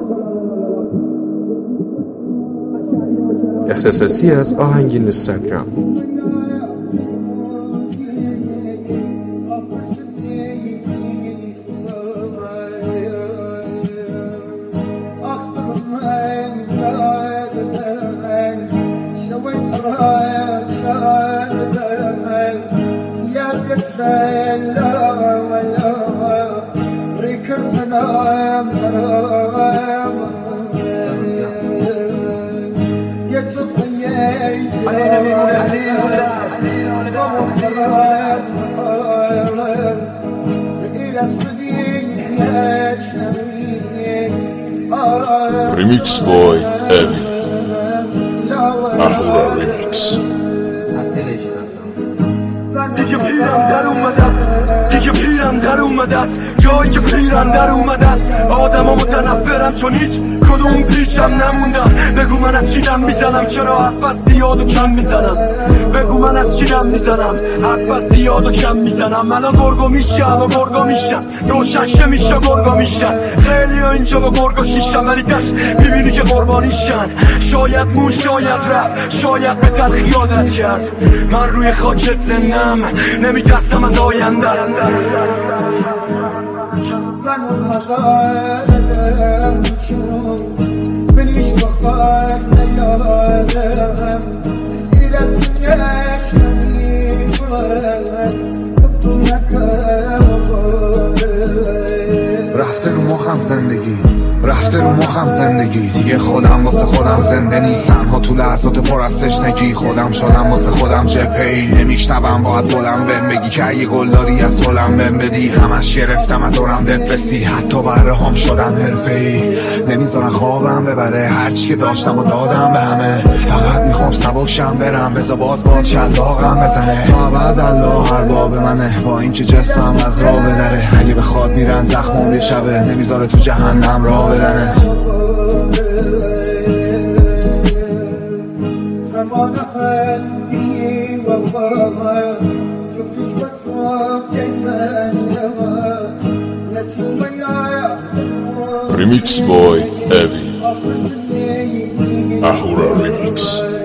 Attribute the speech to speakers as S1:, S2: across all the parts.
S1: اختصاصی از آهنگ اینستاگرام.
S2: Remix boy Evi Ahura remix.
S3: دیگه پیرم در اومده است جایی که پیرم در اومده است آدم ها متنفرم چون هیچ کدوم پیشم نموندم بگو من از چیدم میزنم چرا حرف از زیاد و کم میزنم بگو من از چیدم میزنم حرف از زیاد و کم میزنم من گرگو میشم و گرگو میشم روشنشه میشه گرگو میشن خیلی ها اینجا با گرگو شیشم ولی دشت میبینی که قربانیشن شاید مون شاید رفت شاید به تلخی عادت کرد من روی خاکت زندم نمیترسم از آینده
S4: زن مقالم بلیش بخار نیادم ایرد یشمی
S5: رفته رو مخم زندگی رفته رو مخم زندگی دیگه خودم واسه خودم زنده نیست تنها تو لحظات پر از تشنگی خودم شدم واسه خودم جبهه‌ای نمیشنوم باید بلند بهم بگی که اگه گلداری از بلند بهم بدی همش گرفتم از دورم دپرسی حتی بره هم شدن حرفه‌ای نمیذارن خوابم ببره هرچی که داشتم و دادم به همه فقط میخوام سبکشم برم بذار باز شلاقم بزنه تا بعد الله ارباب منه با اینکه جسمم از راه بدره اگه بخواد میرن زخمام یه شبه نمیذاره تو جهنم راه بدنه
S2: Remix boy Evi Ahura remix.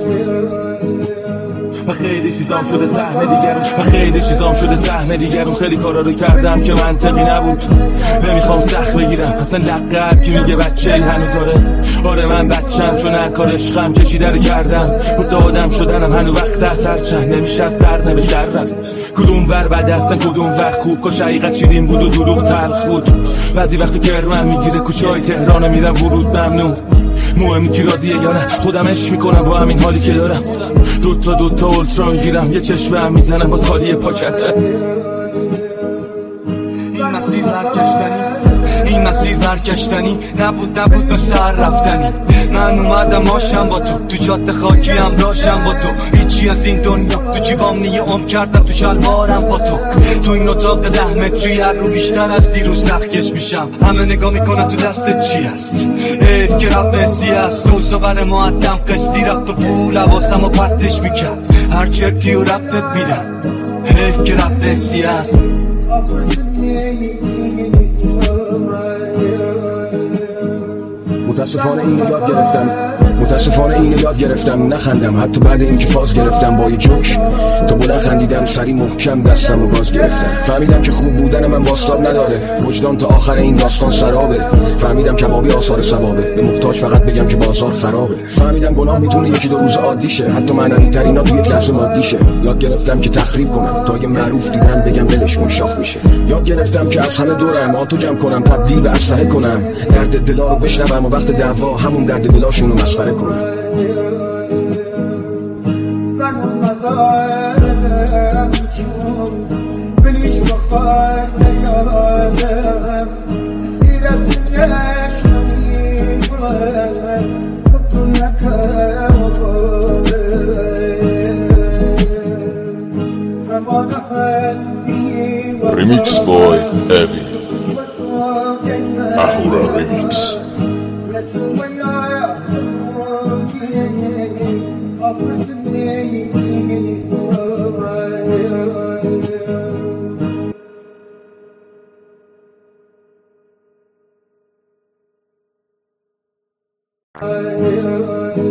S3: خیلی چیزام شده صحنه دیگرون خیلی کارا رو کردم که منطقی نبود نمیخوام سخت بگیرم اصلا لقب که میگه بچه هنوز آره من بچم چون هر کار عشقم کشیده رو کردم واسه آدم شدنم هنوز وقت اثر چند نمیشه از سر نوشت رفت کدوم ور بد هستن کدوم ور خوب کاش حقیقت شیرین بود و دروغ تلخ بود بعضی وقت کرمم میگیره کوچه های تهران میرم ورود ممنوع مهم کی راضیه یا نه خودم عشق میکنم با همین حالی که دارم دوتا اولترا میگیرم یه چشمه هم میزنم باز خالی پاکته این مسیر برگشتنی نبود به سر رفتنی من اومدم آشم با تو جاده خاکی هم راشم با تو هیچی از این دنیا تو جیبام نیه کردم تو شلوارم با تو این اتاق 10 متری هر رو بیشتر از دیروز نخکش میشم همه نگاه میکنن تو دستت چی هست حیف که رب نسی هست تو سبر معدم قسطی رفت و پول حواسم و پرتش میکرد هر چرکی و ربتت میدم حیف که رب نسی هست
S6: متاسفانه اینو یاد گرفتم نخندم حتی بعد اینکه فاز گرفتم با یه جوک تا بلند خندیدم سری محکم دستم و باز گرفتم فهمیدم که خوب بودن من باسلاب نداره وجدان تا آخر این داستان سرابه فهمیدم کبابی آثار ثوابه به محتاج فقط بگم که بازار خرابه فهمیدم گناه میتونه یکی دو روز عادی شه حتی معنوی ترینا توی یک لحظه مادی شه یاد گرفتم که تخریب کنم تا اگه معروف دیدم بگم ولش کن شاخ میشه یاد گرفتم که از همه دورم آتو جمع کنم تبدیل به اسلحه کنم درد دلا رو بشنوم و وقت دعوا همون درد دلاشون رو مسخره کنم
S4: زن مقالم بلیش بخار نیادم ایرد
S2: Remix boy Evi Ahura remix.
S4: ای